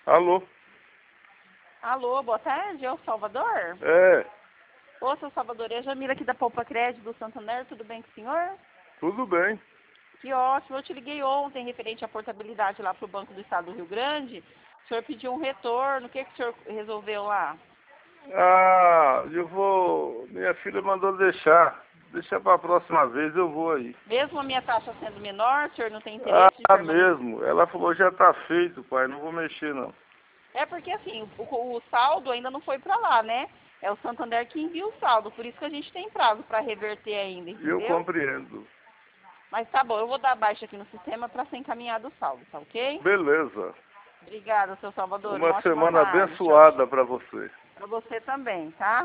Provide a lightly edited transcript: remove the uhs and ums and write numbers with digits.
Alô? Alô, boa tarde, é o Salvador? É, Ô, seu Salvador, é a Jamila aqui da Poupa Crédito do Santander, tudo bem com o senhor? tudo bem. Que ótimo, eu te liguei ontem referente à portabilidade lá para o Banco do Estado do Rio Grande. O senhor pediu um retorno, o que o senhor resolveu lá? Ah, minha filha mandou deixar. Deixa pra próxima vez, eu vou aí. Mesmo a minha taxa sendo menor, o senhor não tem interesse de Ah, permanecer? mesmo. Ela falou, já tá feito, pai, não vou mexer não. É porque assim, o saldo ainda não foi para lá, né? É o Santander que envia o saldo, por isso que a gente tem prazo para reverter ainda, E eu entendeu? compreendo. Mas tá bom, eu vou dar baixa aqui no sistema para ser encaminhado o saldo, tá ok? Beleza. Obrigada, seu Salvador. Uma Uma ótima semana tarde. Tchau, tchau. abençoada pra você. Para você também, tá?